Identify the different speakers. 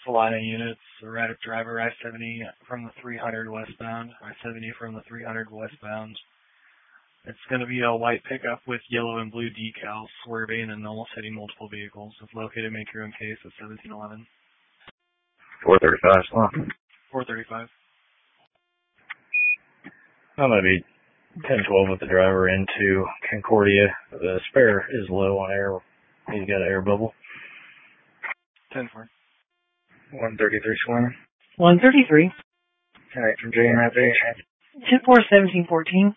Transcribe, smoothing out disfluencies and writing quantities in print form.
Speaker 1: Salina units, erratic driver, I-70 from the 300 westbound, I-70 from the 300 westbound. It's going to be a white pickup with yellow and blue decals, swerving and almost hitting multiple vehicles. It's located, make your own case at 1711.
Speaker 2: 435, slump.
Speaker 1: 435.
Speaker 3: I'm going to be 1012 with the driver into Concordia. The spare is low on air. He's got an air bubble.
Speaker 1: 10-4.
Speaker 2: 133, swarm.
Speaker 4: 133.
Speaker 2: Alright, from J and Rapid.
Speaker 4: 10-4, 1714.